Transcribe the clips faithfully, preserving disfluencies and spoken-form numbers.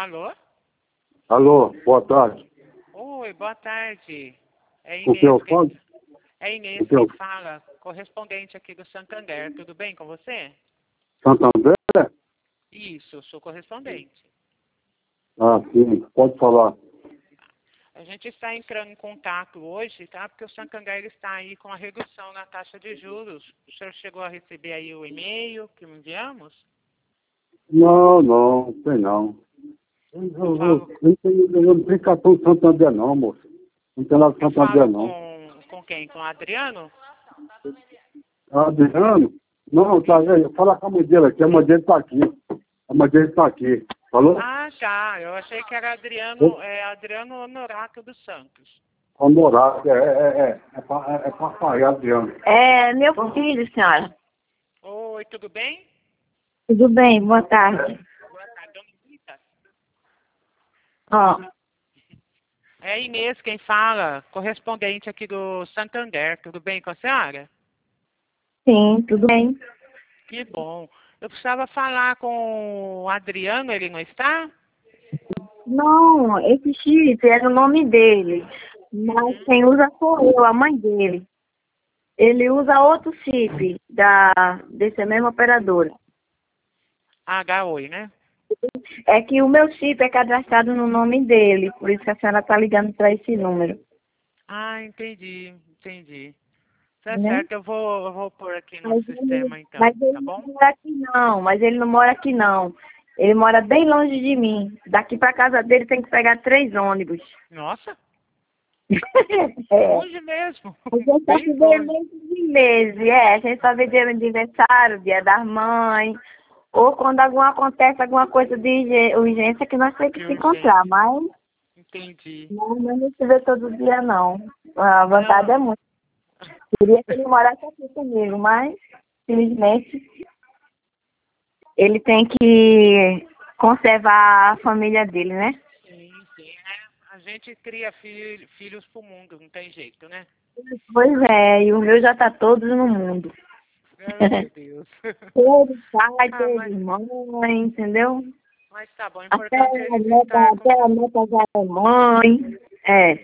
Alô? Alô, boa tarde. Oi, boa tarde. É O Inês, seu quem, fone? é Inês O seu quem fala, correspondente aqui do Santander. Tudo bem com você? Santander? Isso, sou correspondente. Ah, sim, pode falar. A gente está entrando em contato hoje, tá? Porque o Santander está aí com a redução na taxa de juros. O senhor chegou a receber aí o e-mail que enviamos? Não, não, tem não. Eu, eu, Eu eu, falo, eu não tenho, eu não tenho cartão de Santander não, moço. Não tem lá de eu Santander falo não. com, com quem? Com o Adriano? Adriano? Não, tá aí. Fala com a mãe dele aqui, a mãe dele tá aqui. A mãe dele tá aqui. Falou? Ah, tá. Eu achei que era Adriano, é Adriano Honorato dos Santos. Honorário, é, é, é. É pra, é, é pra pagar, Adriano. É meu filho, senhora. Oi, tudo bem? Tudo bem, boa tarde. Boa tarde, dona Rita. Ó, É Inês quem fala, correspondente aqui do Santander. Tudo bem com a senhora? sim, tudo bem. Que bom. Eu precisava falar com o Adriano, ele não está? Não, esse chip é no nome dele, mas quem usa sou eu, a mãe dele. Ele usa outro chip da, dessa mesma operadora. H oi, né? É que o meu chip é cadastrado no nome dele, por isso que a senhora está ligando para esse número. Ah, entendi, entendi. Tá Né? certo, eu vou, eu vou pôr aqui no Mas sistema ele, então, mas ele tá não bom? mora aqui não, mas ele não mora aqui não. Ele mora bem longe de mim. Daqui para casa dele tem que pegar três ônibus. Nossa, É. longe mesmo. A gente só Bem se vê longe. meses e meses, é. A gente só vê dia de aniversário, dia das mães, ou quando alguma acontece alguma coisa de urgê- urgência que nós temos que Que se encontrar, urgente. mas Entendi. não, não não se vê todo dia não. A vontade Não. é muito. Queria que ele morasse aqui comigo, mas felizmente ele tem que conservar a família dele, né? Sim, sim, né? A gente cria filho, filhos pro mundo, não tem jeito, né? Pois é, e o meu já tá todos no mundo. Ai, meu Deus. Todo pai, Ah, todo mas, mãe, entendeu? mas tá bom, o Até importante é a eles neta, estar com... até a neta já é mãe. É.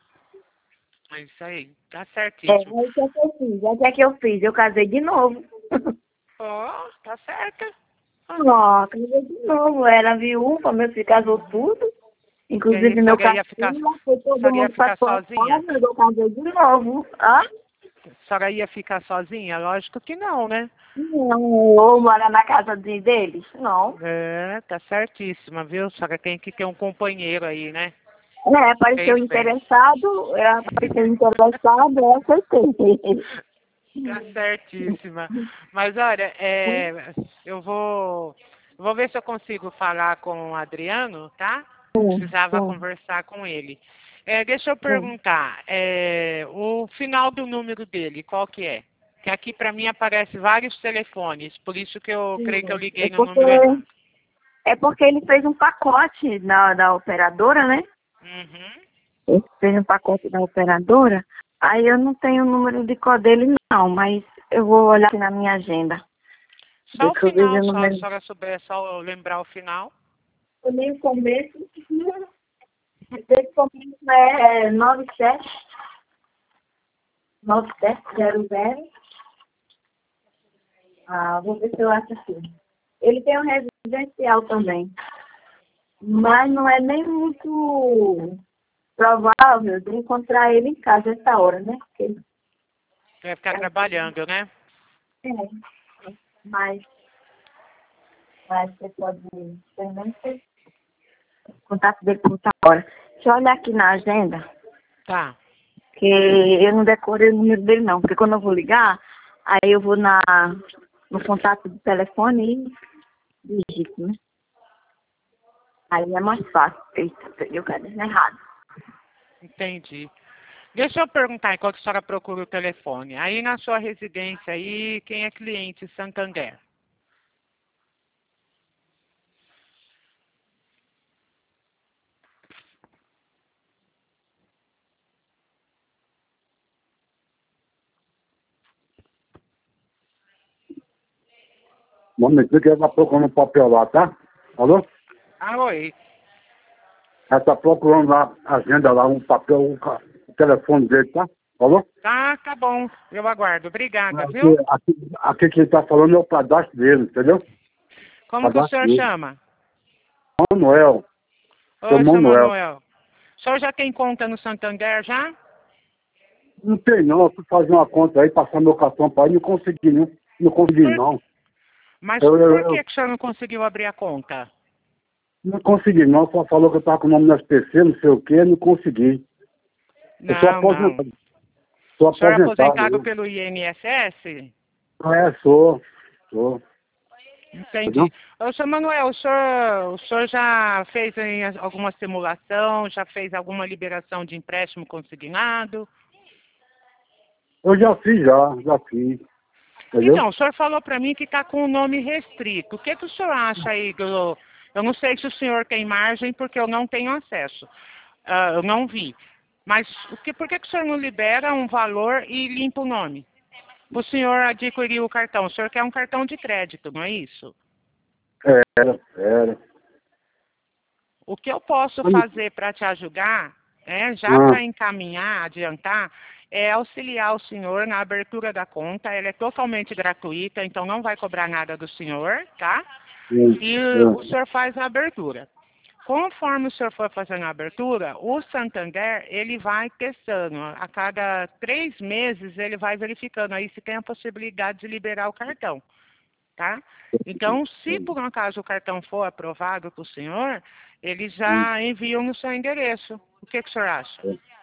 É isso aí, tá É, certíssimo. aí o que é que eu fiz? Aí o que é que eu fiz? Eu casei de novo. Ó, tá certo. Ó, casei de novo. Era viúva, meu filho casou tudo. E aí a Inclusive meu senhora ia ficar, caçula, foi a todo senhora ia mundo para ficar sua sozinha? casa, eu casei de novo. Hã? A senhora ia ficar sozinha? Lógico que não, né? Não, ou morar na casa de, deles? Não. É, tá certíssima, viu? A senhora tem que ter um companheiro aí, né? É, apareceu Fez bem. interessado, é, apareceu interessado, eu aceitei. Tá certíssima. Mas olha, é, eu vou, eu vou ver se eu consigo falar com o Adriano, tá? Sim, Precisava sim, conversar com ele. É, deixa eu sim. perguntar, é, o final do número dele, qual que é? Que aqui para mim aparece vários telefones, por isso que eu creio que eu É liguei no porque, número errado. é porque ele fez um pacote da, da operadora, né? Uhum. Ele fez um pacote da operadora. Aí eu não tenho o número de código dele, não, mas eu vou olhar aqui na minha agenda. Só Ver o se eu vejo final, o só a número. senhora souber, só eu lembrar o final. Eu nem o começo. Esse começo é nove sete nove sete zero zero. Ah, vou ver se eu acho aqui. Ele tem um residencial também. Mas não é nem muito provável de encontrar ele em casa essa hora, né? Porque ele Vai ficar trabalhando, né? é, mas, mas você pode pelo menos ter contato dele por outra hora. Deixa eu olhar aqui na agenda, Tá. que eu não decorei o número dele não, porque quando eu vou ligar, aí eu vou na, no contato do telefone e digito, né? Aí é mais fácil. Eita, peguei o caderno errado. Entendi. Deixa eu perguntar enquanto a senhora procura o telefone. Aí na sua residência aí, quem é cliente Santander? Vamos dizer que ele vai procurando um papel lá, tá? Alô? Ah, oi. Ela está procurando lá, a agenda lá, um papel, um, ca- o telefone dele, tá? Falou? Tá, tá bom. Eu aguardo. Obrigada, Aqui, viu? aqui, aqui que ele está falando é o cadastro dele, entendeu? Como que o Cadastro senhor dele. chama? Manuel, seu Ô, seu Manuel. Manuel. O senhor já tem conta no Santander já? Não tem não, eu fui fazer uma conta aí, passar meu cartão para ele, não consegui não. Não consegui Por- não. Mas Eu, eu, por eu que, que o senhor não conseguiu abrir a conta? não consegui não, só falou que eu estava com o nome no S P C, não sei o que, não consegui. Eu sou Não, não. aposentado. Sou O senhor é aposentado. aposentado Eu. pelo I N S S? É, sou. Sou. Entendi. Ô, seu Manuel, o senhor, o senhor já fez em alguma simulação, já fez alguma liberação de empréstimo consignado? Eu já fiz, já, já fiz. Entendeu? Então, o senhor falou para mim que está com o nome restrito. O que, que o senhor acha aí? Do... Eu não sei se o senhor tem margem, porque eu não tenho acesso. Ah, eu não vi. Mas o que, por que, que o senhor não libera um valor e limpa o nome? O senhor adquirir o cartão. O senhor quer um cartão de crédito, não é isso? Era, era. O que eu posso fazer para te ajudar, é, já Ah, para encaminhar, adiantar, é auxiliar o senhor na abertura da conta. Ela é totalmente gratuita, então não vai cobrar nada do senhor, tá? sim, E é. o senhor faz a abertura. Conforme o senhor for fazendo a abertura, o Santander, ele vai testando. A cada três meses, ele vai verificando aí se tem a possibilidade de liberar o cartão, tá? Então, se por um acaso o cartão for aprovado para o senhor, eles já enviam no seu endereço. O que, que o senhor acha?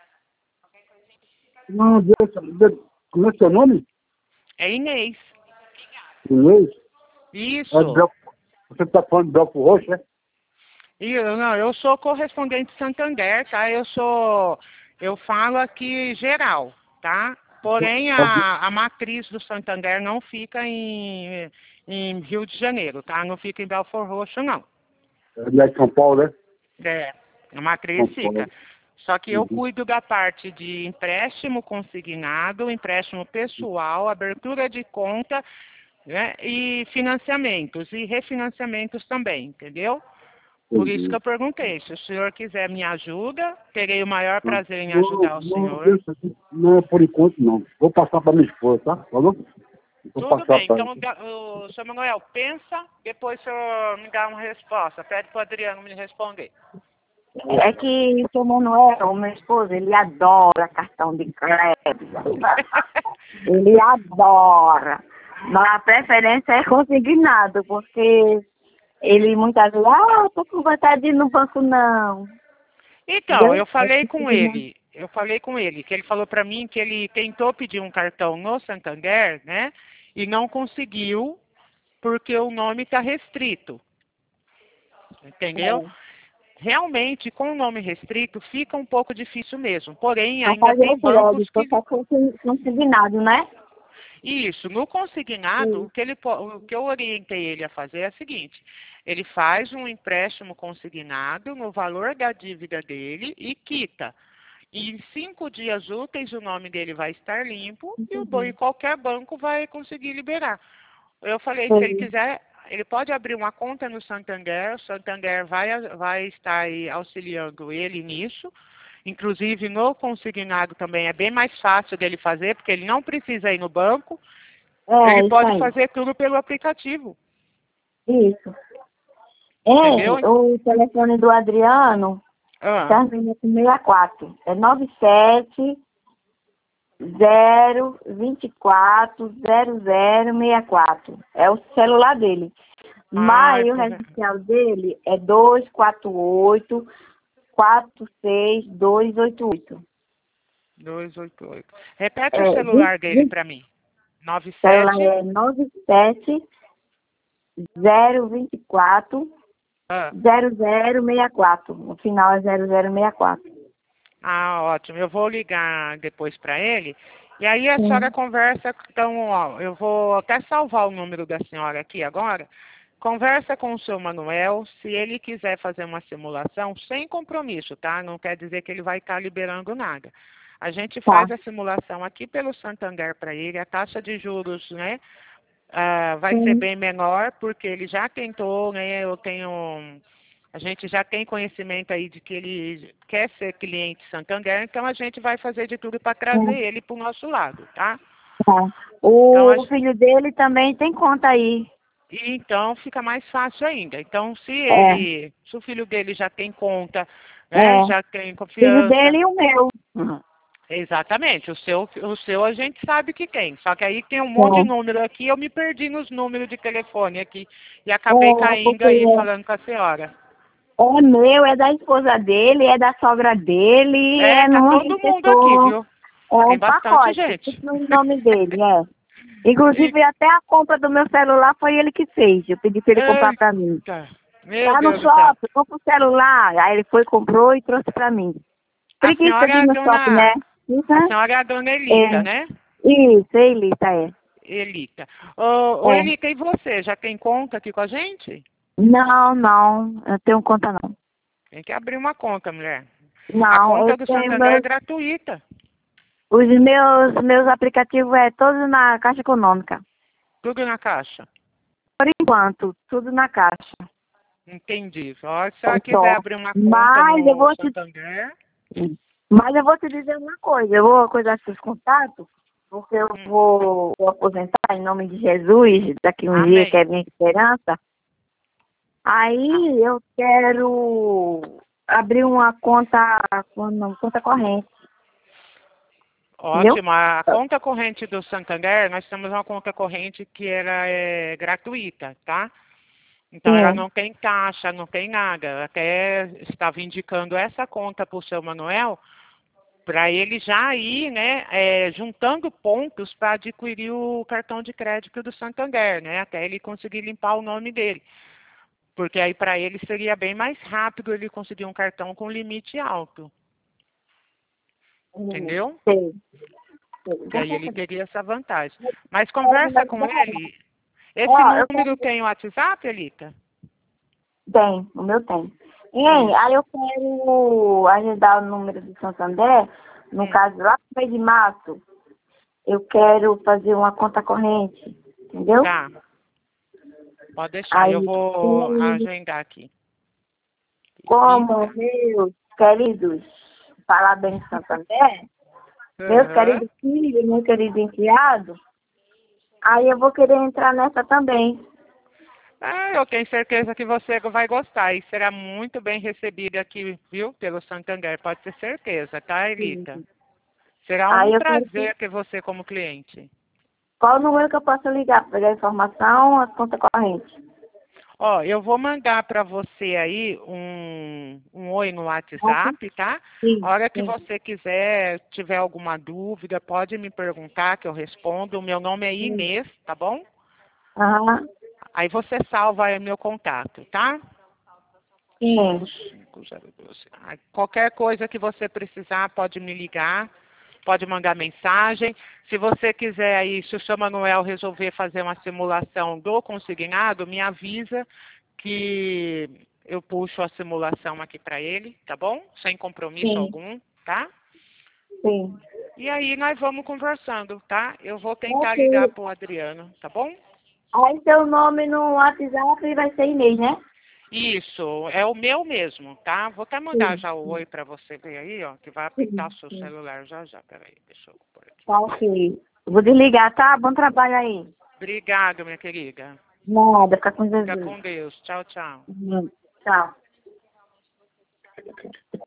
Não, deixa, deixa. Como é seu nome? É Inês. Inês? É Isso. Belfo. Você está falando de Belfo Roxo, é? E eu, não, eu sou correspondente Santander, tá? Eu sou, eu falo aqui geral, tá? Porém, a, a matriz do Santander não fica em, em Rio de Janeiro, tá? Não fica em Belfort Roxo, não. É de São Paulo, né? É, a matriz São fica. Paulo. Só que eu Uhum. cuido da parte de empréstimo consignado, empréstimo pessoal, abertura de conta, né, e financiamentos e refinanciamentos também, entendeu? Por isso que Entendi. eu perguntei. Se o senhor quiser me ajuda, terei o maior Tá. prazer em Não, ajudar o não, senhor. deixa aqui. Não, por enquanto não. Vou passar para minha esposa, tá? Falou? Vou Tudo passar bem. para Então, ela. da- o senhor Manuel, pensa, depois o senhor me dá uma resposta. Pede para o Adriano me responder. É que o seu Manuel, o meu esposo, ele adora cartão de crédito. Ele adora. Mas a preferência é consignado, porque ele muitas vezes, ah, tô com vontade de ir no banco não. Então, Entendeu? eu É falei com consignado. ele, eu falei com ele, que ele falou para mim que ele tentou pedir um cartão no Santander, né? E não conseguiu, porque o nome está restrito. Entendeu? Realmente, com o nome restrito, fica um pouco difícil mesmo. Porém, Não ainda fazer tem o bancos crédito, que. só consi- consignado, né? Isso, no consignado, Sim. o que, ele, po- o que eu orientei ele a fazer é o seguinte: ele faz um empréstimo consignado no valor da dívida dele e quita. E em cinco dias úteis o nome dele vai estar limpo e, o, ban- e qualquer banco vai conseguir liberar. Eu falei, se ele Sim. quiser, ele pode abrir uma conta no Santander, o Santander vai, vai estar aí auxiliando ele nisso. Inclusive no consignado também é bem mais fácil dele fazer, porque ele não precisa ir no banco, ele É, isso pode aí. fazer tudo pelo aplicativo, Isso. entendeu? É, o telefone do Adriano Ah, termina com sessenta e quatro. É nove sete zero vinte e quatro zero zero sessenta e quatro. É o celular dele. ai, Mas o correto. registral dele é dois quatro oito quatro seis dois oito oito. duzentos e oitenta e oito. Repete o É, celular dele vinte, para mim. nove o celular sete. é nove sete zero vinte e quatro Ah, zero zero sessenta e quatro. O final é zero zero sessenta e quatro. ah, ótimo. Eu vou ligar depois para ele. E aí a senhora Sim. conversa, então, ó, eu vou até salvar o número da senhora aqui agora. Conversa com o seu Manuel, se ele quiser fazer uma simulação, sem compromisso, tá? Não quer dizer que ele vai estar liberando nada. A gente Tá. faz a simulação aqui pelo Santander para ele, a taxa de juros, né, ah, vai ser Sim. bem menor, porque ele já tentou, né, eu tenho A gente já tem conhecimento aí de que ele quer ser cliente Santander, então a gente vai fazer de tudo para trazer É. ele para o nosso lado, tá? Tá. O Então, a gen- filho dele também tem conta aí. e então fica mais fácil ainda. Então, se É, ele, se o filho dele já tem conta, né, é. já tem Filho confiança, dele e o meu. Uhum. exatamente, o seu, o seu a gente sabe que tem. Só que aí tem um monte de número aqui, eu me perdi nos números de telefone aqui e É, acabei é, caindo porque aí falando com a senhora. é meu, é da esposa dele, é da sogra dele, É, é tá num monte de todo mundo aqui, pessoa. viu? É um Tem bastante pacote, gente. tudo no nome dele, é. E, Inclusive, até a compra do meu celular foi ele que fez. Eu pedi pra ele comprar pra mim. eita, meu Tá no Deus do céu. shopping, compra o celular. Aí ele foi, comprou e trouxe pra mim. A Preguiça senhora de é ir a no shopping, né? dona, a Uhum. senhora é a dona Elita, É. né? Isso, é Elita, é. Elita. Ô, ô É. Elita, e você? Já tem conta aqui com a gente? Não, não, eu tenho conta não. Tem que abrir uma conta, mulher. A Não, eu conta do tenho Santander é meus, gratuita. os meus, meus aplicativos é todos na Caixa Econômica. Tudo na caixa. Por enquanto, tudo na Caixa. Entendi. Ó, se a É senhora quiser só. abrir uma conta Mas eu no vou te, Santander. mas eu vou te dizer uma coisa, eu vou coisar seus contatos, porque eu Hum, vou, vou aposentar em nome de Jesus, daqui um dia, que amém. é minha esperança. Ah, Aí eu quero abrir uma conta, uma conta corrente, entendeu? ótimo. A conta corrente do Santander, nós temos uma conta corrente que ela é gratuita, tá? Então ela Sim. não tem taxa, não tem nada. Eu até estava indicando essa conta para o seu Manuel, para ele já ir, né, é, juntando pontos para adquirir o cartão de crédito do Santander, né, até ele conseguir limpar o nome dele. Porque aí para ele seria bem mais rápido ele conseguir um cartão com limite alto, Hum, entendeu? sei, sei. Que aí Deixa eu ele saber. teria essa vantagem. Mas Pode me conversa com ajudar? ele. Esse Ó, eu número quero. tem o WhatsApp, Elita? Tem, o meu tem. E aí, Isso. aí eu quero agendar o número do Santander, no Hum, caso, lá no mês de março, eu quero fazer uma conta corrente, entendeu? tá. Pode deixar. Aí, Eu vou e agendar aqui. como Elita. meus queridos, falar bem de Santander, meus Aham. queridos filhos, meu querido enteado, aí eu vou querer entrar nessa também. Ah, eu tenho certeza que você vai gostar e será muito bem recebida aqui, viu, pelo Santander. Pode ter certeza, tá, Elita? Será Aí um eu quero que, prazer ter você como cliente. qual o número que eu posso ligar para pegar informação, as contas correntes? Ó, eu vou mandar para você aí um, um oi no WhatsApp, tá? Sim, A hora que sim, você quiser, tiver alguma dúvida, pode me perguntar que eu respondo. O meu nome é sim. Inês, tá bom? Aham, Aí você salva aí meu contato, tá? sim. cinco zero doze. Ah, qualquer coisa que você precisar, pode me ligar, pode mandar mensagem. Se você quiser aí, se o seu Manuel resolver fazer uma simulação do consignado, me avisa que eu puxo a simulação aqui para ele, tá bom? Sem compromisso Sim, algum, tá? sim. E aí nós vamos conversando, tá? Eu vou tentar ligar Ok. pro Adriano, tá bom? Aí seu nome no WhatsApp vai ser Inês, né? Isso, é o meu mesmo, tá? Vou até mandar Sim, já o oi para você ver aí, ó, que vai apitar sim, o seu sim. celular já já. Peraí, deixa eu pôr aqui. Tá ok. Vou desligar, tá? Bom trabalho aí. Obrigado, minha querida. Nada, fica com Fica Jesus. com Deus. Tchau, tchau. Uhum. Tchau.